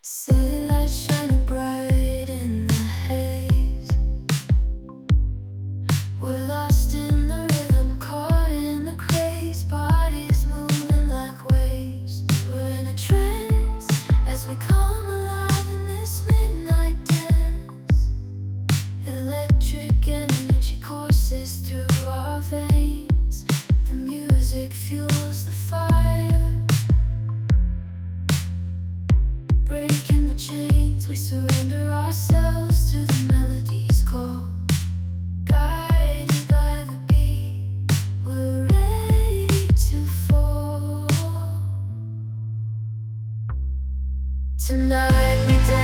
City lights shining bright in the haze. We're lost in the rhythm, caught in the craze. Bodies moving like waves. We're in a trance as we come alive in this midnight dance. Electric energy courses through our veins. The music fuels the fire. Breaking the chains, we surrender ourselves to the melody's call. Guided by the beat, we're ready to fall. Tonight we dance.